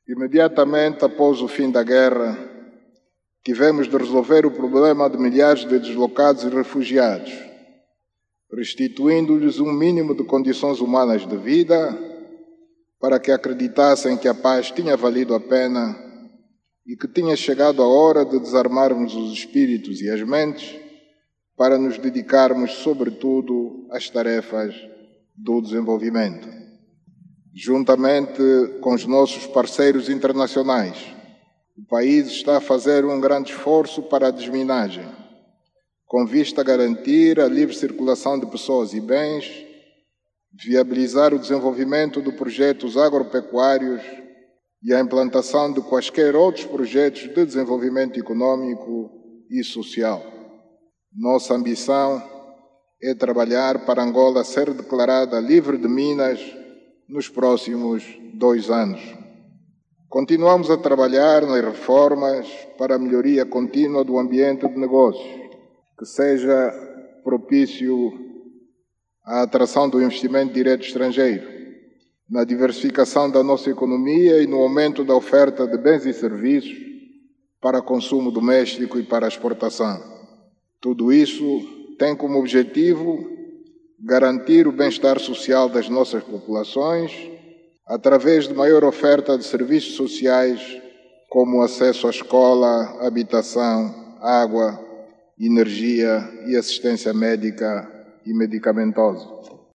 Imediatamente após o fim da guerra, tivemos de resolver o problema de milhares de deslocados e refugiados, restituindo-lhes um mínimo de condições humanas de vida para que acreditassem que a paz tinha valido a pena e que tinha chegado a hora de desarmarmos os espíritos e as mentes para nos dedicarmos, sobretudo, às tarefas do desenvolvimento. Juntamente com os nossos parceiros internacionais, o país está a fazer um grande esforço para a desminagem, com vista a garantir a livre circulação de pessoas e bens, viabilizar o desenvolvimento de projetos agropecuários e a implantação de quaisquer outros projetos de desenvolvimento econômico e social. Nossa ambição é trabalhar para Angola ser declarada livre de minas nos próximos 2 anos. Continuamos a trabalhar nas reformas para a melhoria contínua do ambiente de negócios, que seja propício à atração do investimento direto estrangeiro, na diversificação da nossa economia e no aumento da oferta de bens e serviços para consumo doméstico e para a exportação. Tudo isso tem como objetivo garantir o bem-estar social das nossas populações através de maior oferta de serviços sociais como acesso à escola, habitação, água, energia e assistência médica e medicamentosa.